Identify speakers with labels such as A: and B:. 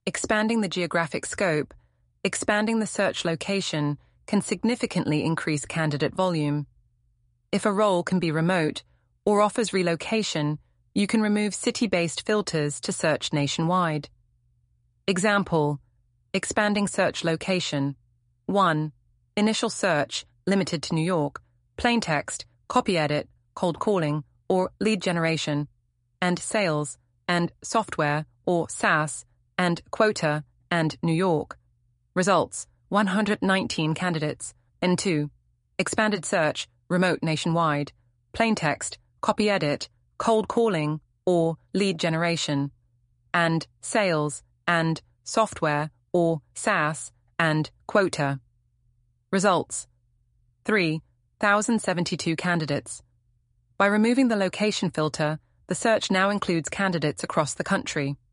A: expanding the geographic scope, expanding the search location can significantly increase candidate volume. If a role can be remote or offers relocation, you can remove city-based filters to search nationwide. Example: expanding search location. 1. Initial search, limited to New York, plain text, copy edit, cold calling, or lead generation, and sales, and software, or SaaS, and quota, and New York. Results: 119 candidates. And 2. Expanded search, remote nationwide, plain text, copy edit, cold calling, or lead generation, and sales, and software, or SaaS, and quota. Results: 3,072 candidates. By removing the location filter, the search now includes candidates across the country.